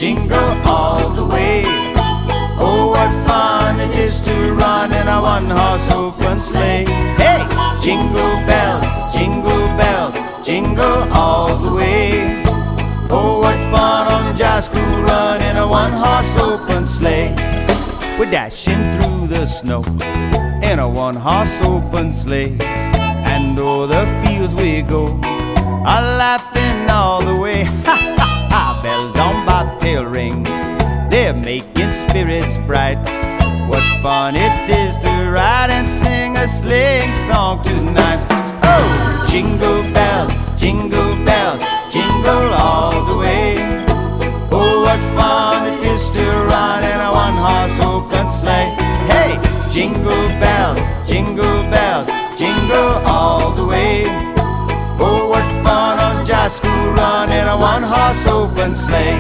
jingle all the way. Oh, what fun it is to run in a one-horse open sleigh. Hey, jingle bells, jingle all the way. Oh, what fun on the jazz school run in a one-horse open sleigh. We're dashing through the snow in a one-horse open sleigh. And o'er the fields we go, a-laughing all the way. Ha, ha, ha, bells on bobtail ring, they're making spirits bright. What fun it is to ride and sing a sleighing song tonight. Oh, jingle bells, jingle all the way. Oh, what fun it is to ride in a one-horse open sleigh. Hey, jingle bells, jingle all the way. Oh, what fun on jazz school run in a one-horse open sleigh.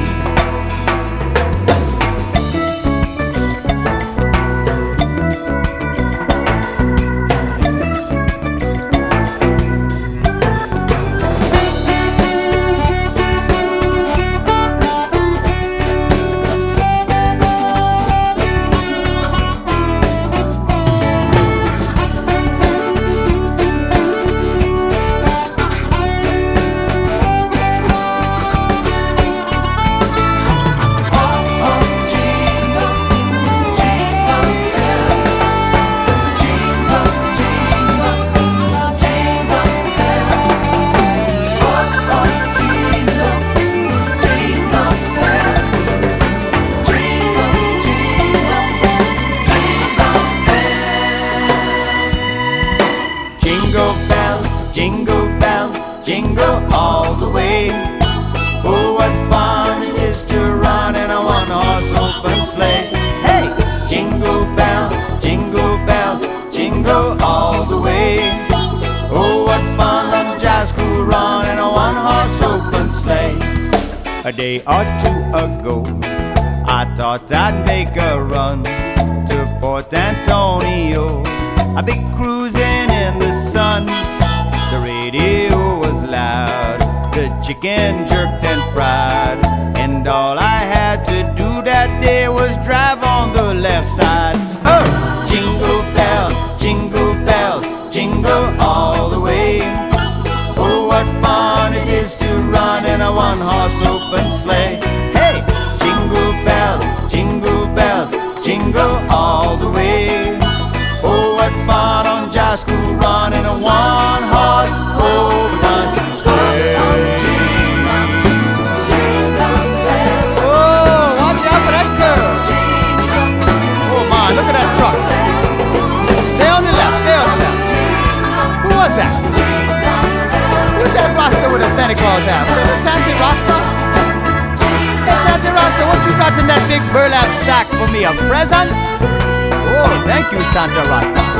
Jingle bells, jingle all the way. Oh, what fun it is to run in a one-horse open sleigh. Hey, jingle bells, jingle all the way. Oh, what fun on jazz school run in a one-horse open sleigh. A day or two ago, I thought I'd make a run to Fort Antonio. I'd be cruising in the sun. The radio was loud, the chicken jerked and fried, and all I had to do that day was drive on the left side. Oh, jingle bells, jingle all the way. Oh, what fun it is to run in a one-horse open sleigh. Hey, jingle bells, jingle all the way. Oh, what fun on jazz school run in a one-horse open sleigh. Oh, watch out for that girl. Oh my, look at that truck. Stay on the left, stay on the left. Who was that? Who's that Rasta with a Santa Claus hat? Was it Santa Rasta? Hey Santa Rasta, what you got in that big burlap sack for me? A present? Oh, thank you, Santa Rasta.